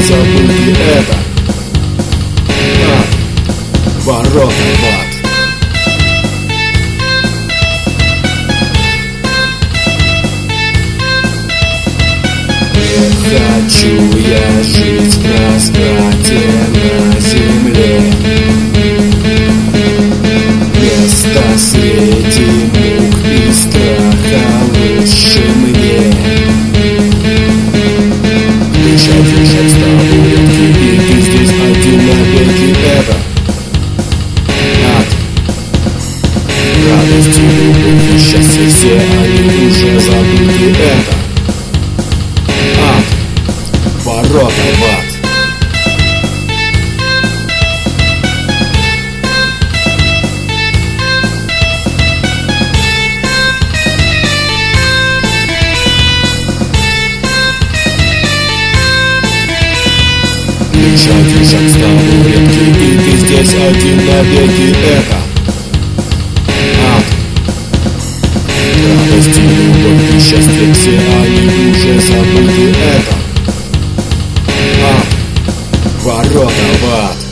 забыли это. Ворота в ад. Хочу я жить в простоте на земле. Место среди мук и страха лучше мне. Лишь один шаг с тобой редкий, и ты здесь один навеки. Это ад. Радость и любовь и счастье, все они уже забыли. Это ад. Ворота в ад. Лишь один шаг с тобой редкий, и ты здесь один навеки. Это ад. Радость и любовь и счастье, все они уже забыли. Это ад. Ворота в ад.